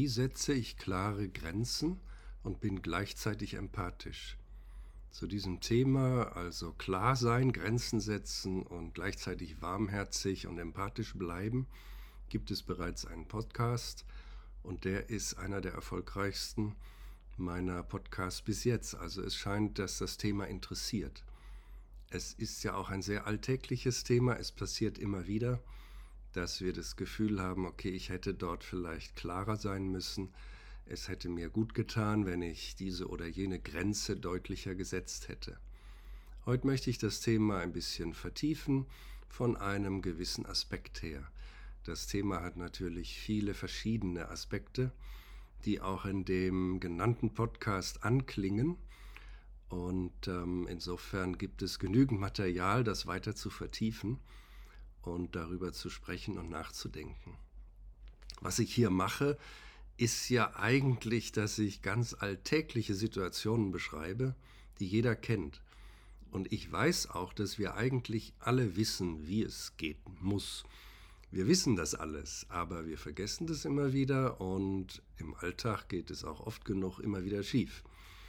Wie setze ich klare Grenzen und bin gleichzeitig empathisch? Zu diesem Thema, also klar sein, Grenzen setzen und gleichzeitig warmherzig und empathisch bleiben, gibt es bereits einen Podcast und der ist einer der erfolgreichsten meiner Podcasts bis jetzt. Also es scheint, dass das Thema interessiert. Es ist ja auch ein sehr alltägliches Thema, es passiert immer wieder, dass wir das Gefühl haben, okay, ich hätte dort vielleicht klarer sein müssen. Es hätte mir gut getan, wenn ich diese oder jene Grenze deutlicher gesetzt hätte. Heute möchte ich das Thema ein bisschen vertiefen von einem gewissen Aspekt her. Das Thema hat natürlich viele verschiedene Aspekte, die auch in dem genannten Podcast anklingen. Und insofern gibt es genügend Material, das weiter zu vertiefen und darüber zu sprechen und nachzudenken. Was ich hier mache, ist ja eigentlich, dass ich ganz alltägliche Situationen beschreibe, die jeder kennt. Und ich weiß auch, dass wir eigentlich alle wissen, wie es gehen muss. Wir wissen das alles, aber wir vergessen das immer wieder und im Alltag geht es auch oft genug immer wieder schief.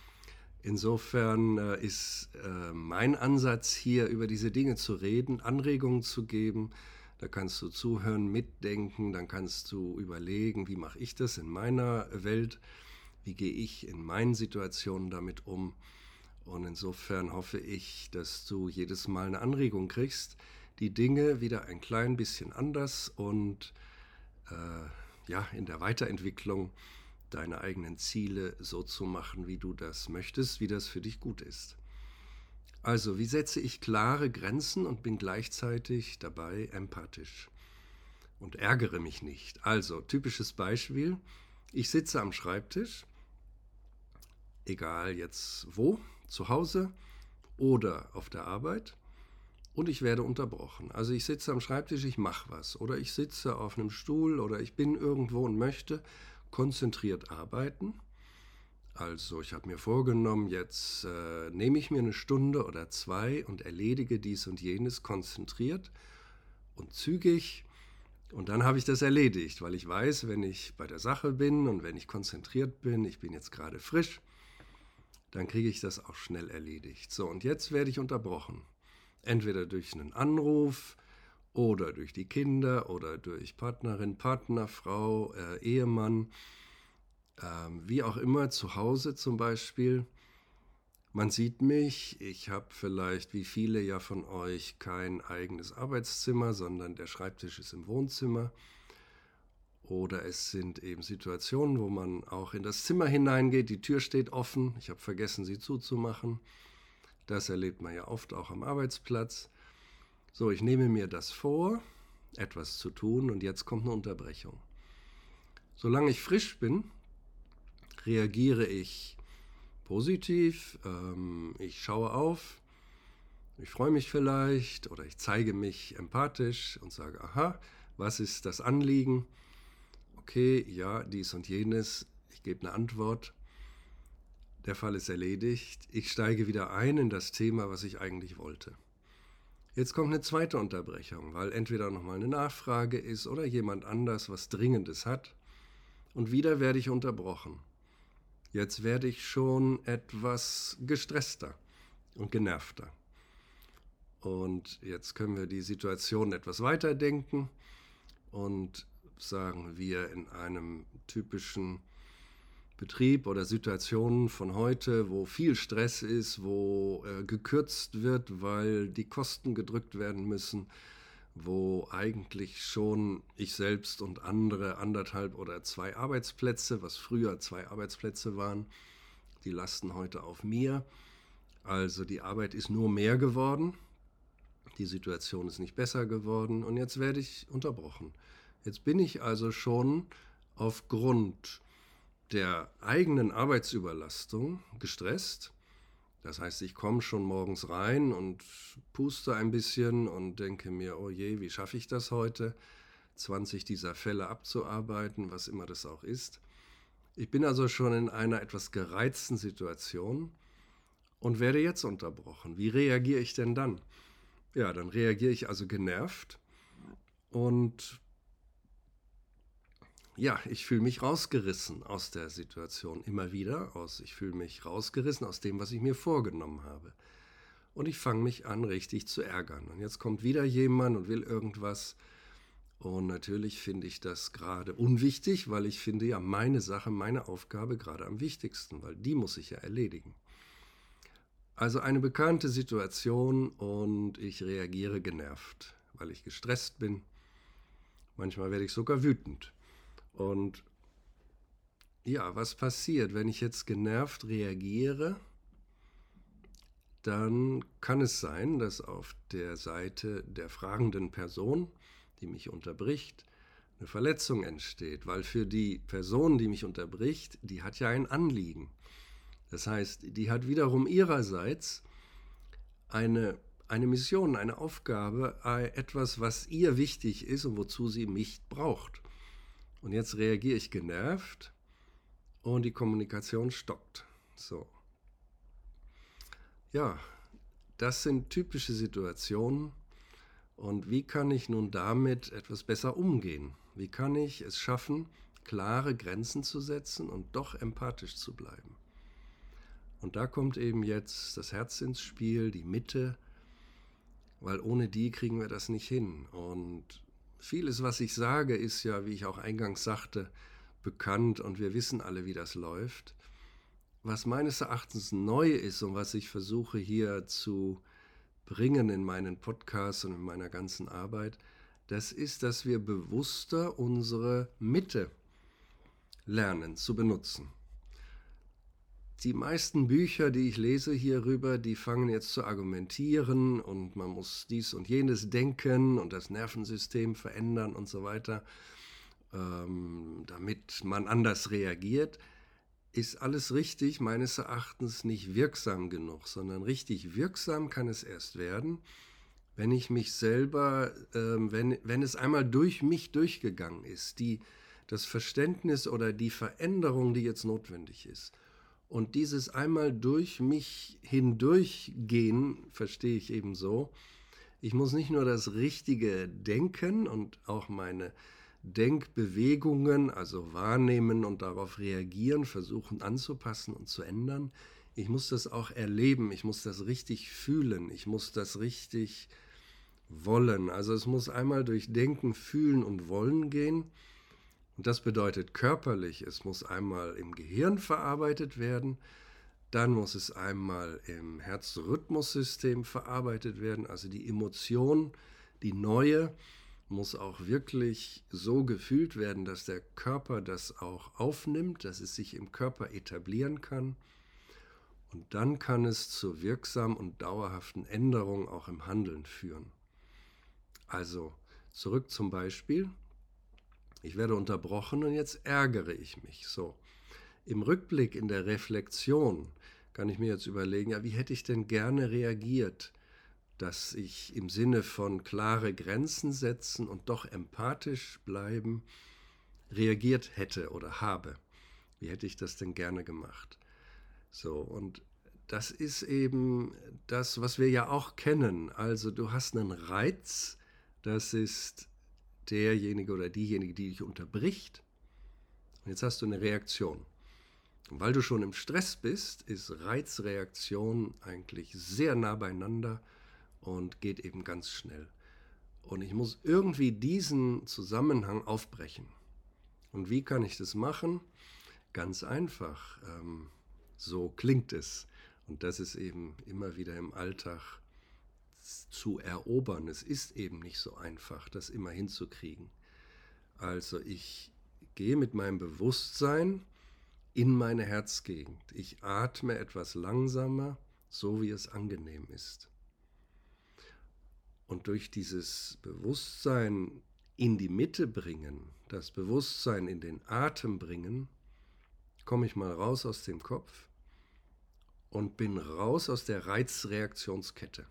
Insofern ist mein Ansatz hier, über diese Dinge zu reden, Anregungen zu geben. Da kannst du zuhören, mitdenken, dann kannst du überlegen, wie mache ich das in meiner Welt, wie gehe ich in meinen Situationen damit um. Und insofern hoffe ich, dass du jedes Mal eine Anregung kriegst, die Dinge wieder ein klein bisschen anders und in der Weiterentwicklung deine eigenen Ziele so zu machen, wie du das möchtest, wie das für dich gut ist. Also, wie setze ich klare Grenzen und bin gleichzeitig dabei empathisch und ärgere mich nicht? Also, typisches Beispiel, ich sitze am Schreibtisch, egal jetzt wo, zu Hause oder auf der Arbeit, und ich werde unterbrochen. Also ich sitze am Schreibtisch, ich mache was, oder ich sitze auf einem Stuhl oder ich bin irgendwo und möchte konzentriert arbeiten. Also ich habe mir vorgenommen, jetzt nehme ich mir eine Stunde oder zwei und erledige dies und jenes konzentriert und zügig. Und dann habe ich das erledigt, weil ich weiß, wenn ich bei der Sache bin und wenn ich konzentriert bin, ich bin jetzt gerade frisch, dann kriege ich das auch schnell erledigt. So, und jetzt werde ich unterbrochen. Entweder durch einen Anruf oder durch die Kinder oder durch Partnerin, Partner, Frau, Ehemann, wie auch immer, zu Hause zum Beispiel. Man sieht mich, ich habe vielleicht, wie viele ja von euch, kein eigenes Arbeitszimmer, sondern der Schreibtisch ist im Wohnzimmer. Oder es sind eben Situationen, wo man auch in das Zimmer hineingeht, die Tür steht offen, ich habe vergessen, sie zuzumachen. Das erlebt man ja oft auch am Arbeitsplatz. So, ich nehme mir das vor, etwas zu tun und jetzt kommt eine Unterbrechung. Solange ich frisch bin, reagiere ich positiv, ich schaue auf, ich freue mich vielleicht oder ich zeige mich empathisch und sage, aha, was ist das Anliegen? Okay, ja, dies und jenes, ich gebe eine Antwort. Der Fall ist erledigt, ich steige wieder ein in das Thema, was ich eigentlich wollte. Jetzt kommt eine zweite Unterbrechung, weil entweder nochmal eine Nachfrage ist oder jemand anders was Dringendes hat. Und wieder werde ich unterbrochen. Jetzt werde ich schon etwas gestresster und genervter. Und jetzt können wir die Situation etwas weiterdenken und sagen wir in einem typischen Betrieb oder Situationen von heute, wo viel Stress ist, wo gekürzt wird, weil die Kosten gedrückt werden müssen, wo eigentlich schon ich selbst und andere 1,5 oder 2 Arbeitsplätze, was früher 2 Arbeitsplätze waren, die lasten heute auf mir. Also die Arbeit ist nur mehr geworden, die Situation ist nicht besser geworden und jetzt werde ich unterbrochen. Jetzt bin ich also schon aufgrund der eigenen Arbeitsüberlastung gestresst. Das heißt, ich komme schon morgens rein und puste ein bisschen und denke mir, oh je, wie schaffe ich das heute, 20 dieser Fälle abzuarbeiten, was immer das auch ist. Ich bin also schon in einer etwas gereizten Situation und werde jetzt unterbrochen. Wie reagiere ich denn dann? Ja, dann reagiere ich also genervt und ja, ich fühle mich rausgerissen aus der Situation immer wieder. Ich fühle mich rausgerissen aus dem, was ich mir vorgenommen habe. Und ich fange mich an, richtig zu ärgern. Und jetzt kommt wieder jemand und will irgendwas. Und natürlich finde ich das gerade unwichtig, weil ich finde ja meine Sache, meine Aufgabe gerade am wichtigsten, weil die muss ich ja erledigen. Also eine bekannte Situation und ich reagiere genervt, weil ich gestresst bin. Manchmal werde ich sogar wütend. Und ja, was passiert, wenn ich jetzt genervt reagiere? Dann kann es sein, dass auf der Seite der fragenden Person, die mich unterbricht, eine Verletzung entsteht, weil für die Person, die mich unterbricht, die hat ja ein Anliegen. Das heißt, die hat wiederum ihrerseits eine Mission, eine Aufgabe, etwas, was ihr wichtig ist und wozu sie mich braucht. Und jetzt reagiere ich genervt und die Kommunikation stockt. So. Ja, das sind typische Situationen. Und wie kann ich nun damit etwas besser umgehen? Wie kann ich es schaffen, klare Grenzen zu setzen und doch empathisch zu bleiben? Und da kommt eben jetzt das Herz ins Spiel, die Mitte, weil ohne die kriegen wir das nicht hin. Und vieles, was ich sage, ist ja, wie ich auch eingangs sagte, bekannt und wir wissen alle, wie das läuft. Was meines Erachtens neu ist und was ich versuche hier zu bringen in meinen Podcasts und in meiner ganzen Arbeit, das ist, dass wir bewusster unsere Mitte lernen zu benutzen. Die meisten Bücher, die ich lese hierüber, die fangen jetzt zu argumentieren und man muss dies und jenes denken und das Nervensystem verändern und so weiter, damit man anders reagiert. Ist alles richtig, meines Erachtens nicht wirksam genug, sondern richtig wirksam kann es erst werden, wenn ich mich selber, wenn es einmal durch mich durchgegangen ist, das Verständnis oder die Veränderung, die jetzt notwendig ist. Und dieses einmal durch mich hindurchgehen, verstehe ich eben so. Ich muss nicht nur das Richtige denken und auch meine Denkbewegungen, also wahrnehmen und darauf reagieren, versuchen anzupassen und zu ändern. Ich muss das auch erleben, ich muss das richtig fühlen, ich muss das richtig wollen. Also es muss einmal durch Denken, Fühlen und Wollen gehen. Und das bedeutet körperlich, es muss einmal im Gehirn verarbeitet werden, dann muss es einmal im Herzrhythmussystem verarbeitet werden, also die Emotion, die neue, muss auch wirklich so gefühlt werden, dass der Körper das auch aufnimmt, dass es sich im Körper etablieren kann. Und dann kann es zur wirksamen und dauerhaften Änderung auch im Handeln führen. Also zurück zum Beispiel. Ich werde unterbrochen und jetzt ärgere ich mich. So. Im Rückblick, in der Reflexion, kann ich mir jetzt überlegen, ja, wie hätte ich denn gerne reagiert, dass ich im Sinne von klare Grenzen setzen und doch empathisch bleiben reagiert hätte oder habe. Wie hätte ich das denn gerne gemacht? So, und das ist eben das, was wir ja auch kennen. Also du hast einen Reiz, das ist derjenige oder diejenige, die dich unterbricht. Und jetzt hast du eine Reaktion. Und weil du schon im Stress bist, ist Reizreaktion eigentlich sehr nah beieinander und geht eben ganz schnell. Und ich muss irgendwie diesen Zusammenhang aufbrechen. Und wie kann ich das machen? Ganz einfach. So klingt es. Und das ist eben immer wieder im Alltag zu erobern. Es ist eben nicht so einfach, das immer hinzukriegen. Also ich gehe mit meinem Bewusstsein in meine Herzgegend. Ich atme etwas langsamer, so wie es angenehm ist. Und durch dieses Bewusstsein in die Mitte bringen, das Bewusstsein in den Atem bringen, komme ich mal raus aus dem Kopf und bin raus aus der Reizreaktionskette.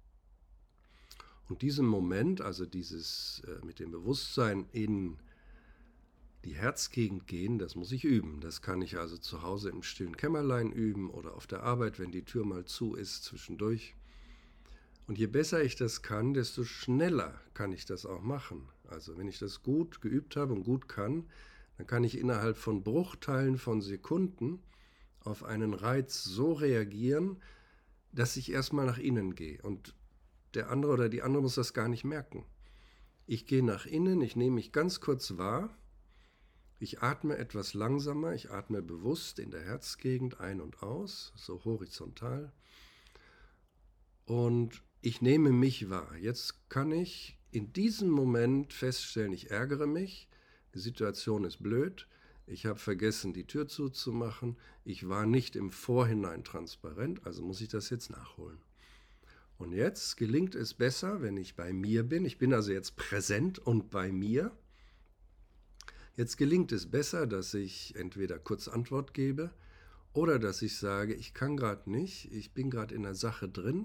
Und diesen Moment, also dieses mit dem Bewusstsein in die Herzgegend gehen, das muss ich üben. Das kann ich also zu Hause im stillen Kämmerlein üben oder auf der Arbeit, wenn die Tür mal zu ist, zwischendurch. Und je besser ich das kann, desto schneller kann ich das auch machen. Also wenn ich das gut geübt habe und gut kann, dann kann ich innerhalb von Bruchteilen von Sekunden auf einen Reiz so reagieren, dass ich erstmal nach innen gehe. Und der andere oder die andere muss das gar nicht merken. Ich gehe nach innen, ich nehme mich ganz kurz wahr, ich atme etwas langsamer, ich atme bewusst in der Herzgegend ein und aus, so horizontal. Und ich nehme mich wahr. Jetzt kann ich in diesem Moment feststellen, ich ärgere mich, die Situation ist blöd, ich habe vergessen, die Tür zuzumachen, ich war nicht im Vorhinein transparent, also muss ich das jetzt nachholen. Und jetzt gelingt es besser, wenn ich bei mir bin. Ich bin also jetzt präsent und bei mir. Jetzt gelingt es besser, dass ich entweder kurz Antwort gebe oder dass ich sage, ich kann gerade nicht, ich bin gerade in einer Sache drin,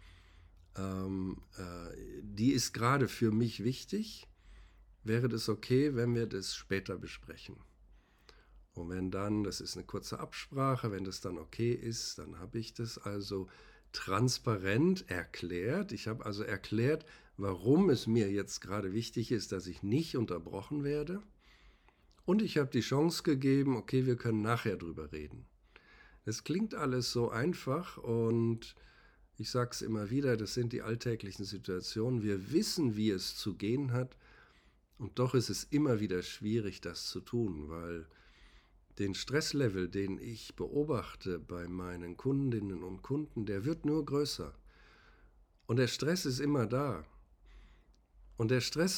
die ist gerade für mich wichtig. Wäre das okay, wenn wir das später besprechen? Und wenn dann, das ist eine kurze Absprache, wenn das dann okay ist, dann habe ich das also transparent erklärt. Ich habe also erklärt, warum es mir jetzt gerade wichtig ist, dass ich nicht unterbrochen werde. Und ich habe die Chance gegeben, okay, wir können nachher drüber reden. Es klingt alles so einfach und ich sage es immer wieder, das sind die alltäglichen Situationen. Wir wissen, wie es zu gehen hat und doch ist es immer wieder schwierig, das zu tun, weil den Stresslevel, den ich beobachte bei meinen Kundinnen und Kunden, der wird nur größer. Und der Stress ist immer da. Und der Stress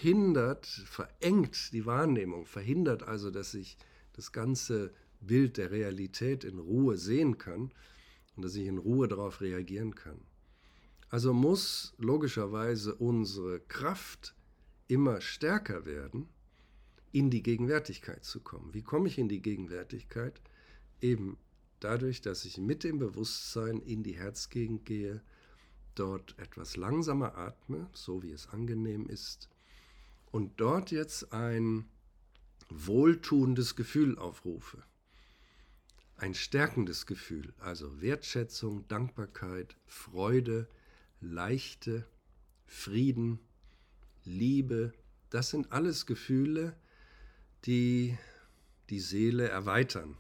verengt die Wahrnehmung, verhindert also, dass ich das ganze Bild der Realität in Ruhe sehen kann und dass ich in Ruhe darauf reagieren kann. Also muss logischerweise unsere Kraft immer stärker werden, in die Gegenwärtigkeit zu kommen. Wie komme ich in die Gegenwärtigkeit? Eben dadurch, dass ich mit dem Bewusstsein in die Herzgegend gehe, dort etwas langsamer atme, so wie es angenehm ist, und dort jetzt ein wohltuendes Gefühl aufrufe. Ein stärkendes Gefühl, also Wertschätzung, Dankbarkeit, Freude, Leichte, Frieden, Liebe, das sind alles Gefühle, die die Seele erweitern,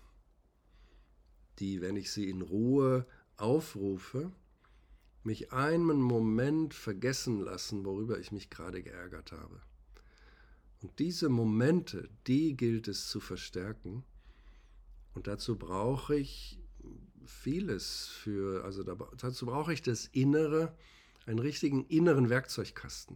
die, wenn ich sie in Ruhe aufrufe, mich einen Moment vergessen lassen, worüber ich mich gerade geärgert habe. Und diese Momente, die gilt es zu verstärken. Und dazu brauche ich vieles dazu brauche ich das Innere, einen richtigen inneren Werkzeugkasten.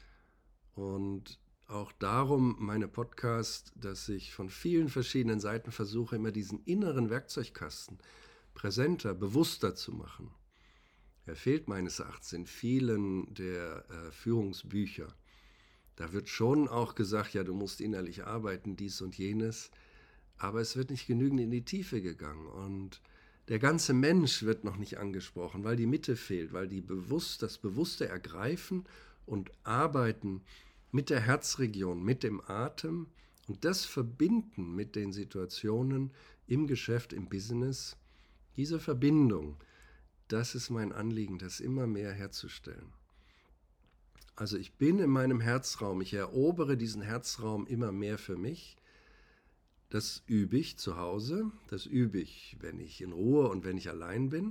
Und auch darum meine Podcasts, dass ich von vielen verschiedenen Seiten versuche, immer diesen inneren Werkzeugkasten präsenter, bewusster zu machen. Er fehlt meines Erachtens in vielen der Führungsbücher. Da wird schon auch gesagt, ja, du musst innerlich arbeiten, dies und jenes, aber es wird nicht genügend in die Tiefe gegangen und der ganze Mensch wird noch nicht angesprochen, weil die Mitte fehlt, weil das bewusste Ergreifen und Arbeiten mit der Herzregion, mit dem Atem und das Verbinden mit den Situationen im Geschäft, im Business, diese Verbindung, das ist mein Anliegen, das immer mehr herzustellen. Also ich bin in meinem Herzraum, ich erobere diesen Herzraum immer mehr für mich. Das übe ich zu Hause, das übe ich, wenn ich in Ruhe und wenn ich allein bin.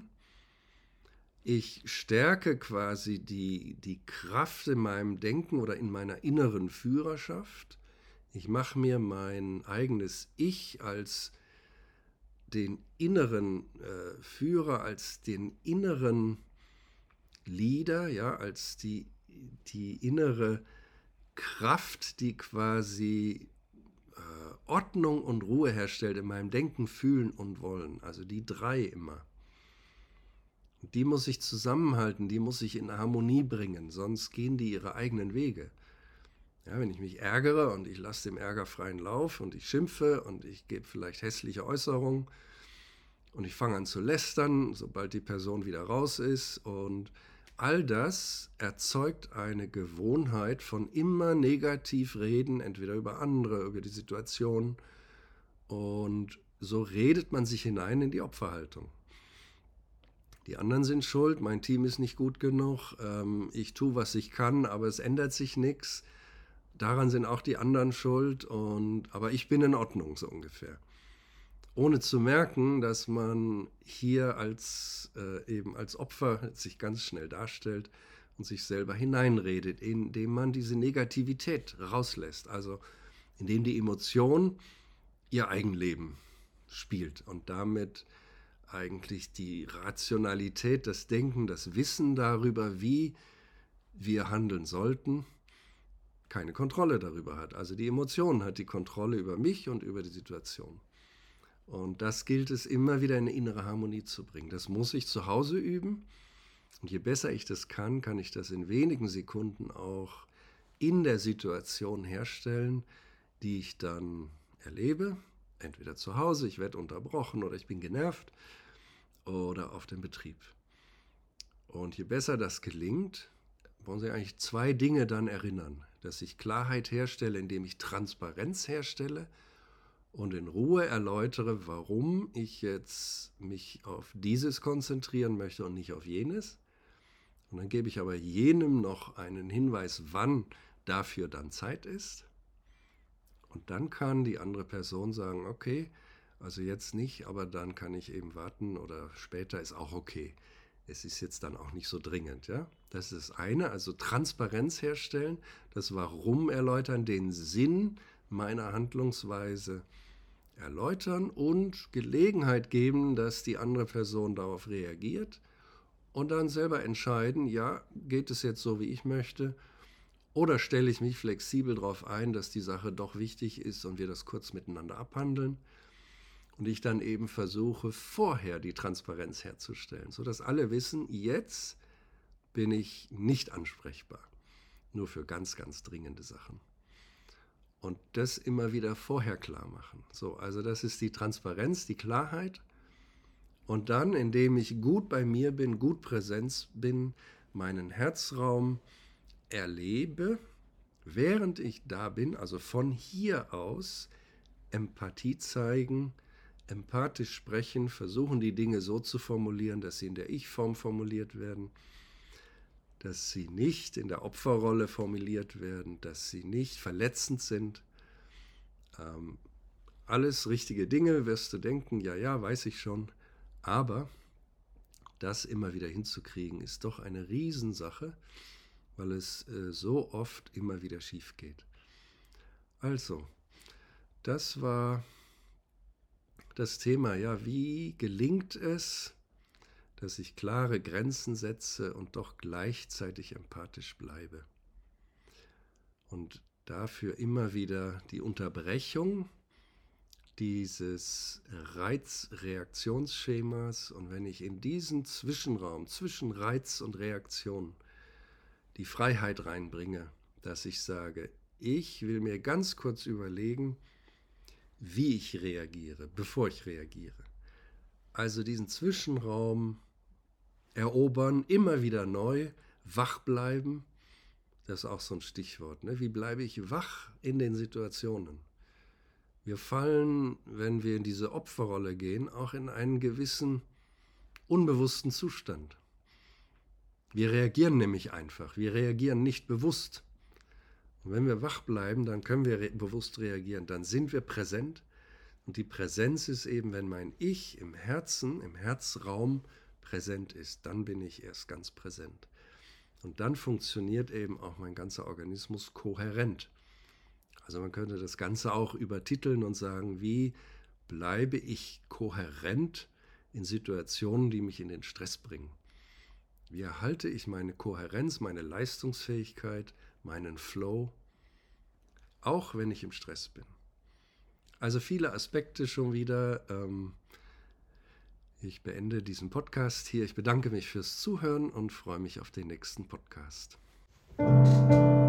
Ich stärke quasi die Kraft in meinem Denken oder in meiner inneren Führerschaft. Ich mache mir mein eigenes Ich als den inneren Führer, als den inneren Leader, ja, als die innere Kraft, die quasi Ordnung und Ruhe herstellt in meinem Denken, Fühlen und Wollen. Also die drei immer. Die muss ich zusammenhalten, die muss ich in Harmonie bringen, sonst gehen die ihre eigenen Wege. Ja, wenn ich mich ärgere und ich lasse dem Ärger freien Lauf und ich schimpfe und ich gebe vielleicht hässliche Äußerungen und ich fange an zu lästern, sobald die Person wieder raus ist, und all das erzeugt eine Gewohnheit von immer negativ reden, entweder über andere, über die Situation, und so redet man sich hinein in die Opferhaltung. Die anderen sind schuld, mein Team ist nicht gut genug, ich tue, was ich kann, aber es ändert sich nichts. daran sind auch die anderen schuld, aber ich bin in Ordnung, so ungefähr. Ohne zu merken, dass man hier eben als Opfer sich ganz schnell darstellt und sich selber hineinredet, indem man diese Negativität rauslässt, also indem die Emotion ihr Eigenleben spielt und damit eigentlich die Rationalität, das Denken, das Wissen darüber, wie wir handeln sollten, keine Kontrolle darüber hat. Also die Emotion hat die Kontrolle über mich und über die Situation. Und das gilt es immer wieder in eine innere Harmonie zu bringen. Das muss ich zu Hause üben. Und je besser ich das kann ich das in wenigen Sekunden auch in der Situation herstellen, die ich dann erlebe. Entweder zu Hause, ich werde unterbrochen oder ich bin genervt, oder auf dem Betrieb. Und je besser das gelingt, wollen Sie eigentlich 2 Dinge dann erinnern. Dass ich Klarheit herstelle, indem ich Transparenz herstelle und in Ruhe erläutere, warum ich jetzt mich auf dieses konzentrieren möchte und nicht auf jenes. Und dann gebe ich aber jenem noch einen Hinweis, wann dafür dann Zeit ist. Und dann kann die andere Person sagen, okay, also jetzt nicht, aber dann kann ich eben warten oder später ist auch okay. Es ist jetzt dann auch nicht so dringend. Ja? Das ist das eine, also Transparenz herstellen, das Warum erläutern, den Sinn meiner Handlungsweise erläutern und Gelegenheit geben, dass die andere Person darauf reagiert und dann selber entscheiden, ja, geht es jetzt so, wie ich möchte, oder stelle ich mich flexibel darauf ein, dass die Sache doch wichtig ist und wir das kurz miteinander abhandeln. Und ich dann eben versuche, vorher die Transparenz herzustellen, sodass alle wissen, jetzt bin ich nicht ansprechbar. Nur für ganz, ganz dringende Sachen. Und das immer wieder vorher klar machen. So, also das ist die Transparenz, die Klarheit. Und dann, indem ich gut bei mir bin, gut präsent bin, meinen Herzraum erlebe, während ich da bin, also von hier aus Empathie zeigen, empathisch sprechen, versuchen die Dinge so zu formulieren, dass sie in der Ich-Form formuliert werden, dass sie nicht in der Opferrolle formuliert werden, dass sie nicht verletzend sind. Alles richtige Dinge, wirst du denken, ja, weiß ich schon, aber das immer wieder hinzukriegen, ist doch eine Riesensache, weil es so oft immer wieder schief geht. Also, das war das Thema, ja, wie gelingt es, dass ich klare Grenzen setze und doch gleichzeitig empathisch bleibe. Und dafür immer wieder die Unterbrechung dieses Reiz-Reaktionsschemas. Und wenn ich in diesen Zwischenraum zwischen Reiz und Reaktion die Freiheit reinbringe, dass ich sage, ich will mir ganz kurz überlegen, wie ich reagiere, bevor ich reagiere. Also diesen Zwischenraum erobern, immer wieder neu, wach bleiben, das ist auch so ein Stichwort. Ne? Wie bleibe ich wach in den Situationen? Wir fallen, wenn wir in diese Opferrolle gehen, auch in einen gewissen unbewussten Zustand. Wir reagieren nämlich einfach, wir reagieren nicht bewusst. Und wenn wir wach bleiben, dann können wir bewusst reagieren, dann sind wir präsent. Und die Präsenz ist eben, wenn mein Ich im Herzen, im Herzraum präsent ist, dann bin ich erst ganz präsent. Und dann funktioniert eben auch mein ganzer Organismus kohärent. Also man könnte das Ganze auch übertiteln und sagen, wie bleibe ich kohärent in Situationen, die mich in den Stress bringen? Wie erhalte ich meine Kohärenz, meine Leistungsfähigkeit, meinen Flow, auch wenn ich im Stress bin? Also viele Aspekte schon wieder. Ich beende diesen Podcast hier. Ich bedanke mich fürs Zuhören und freue mich auf den nächsten Podcast.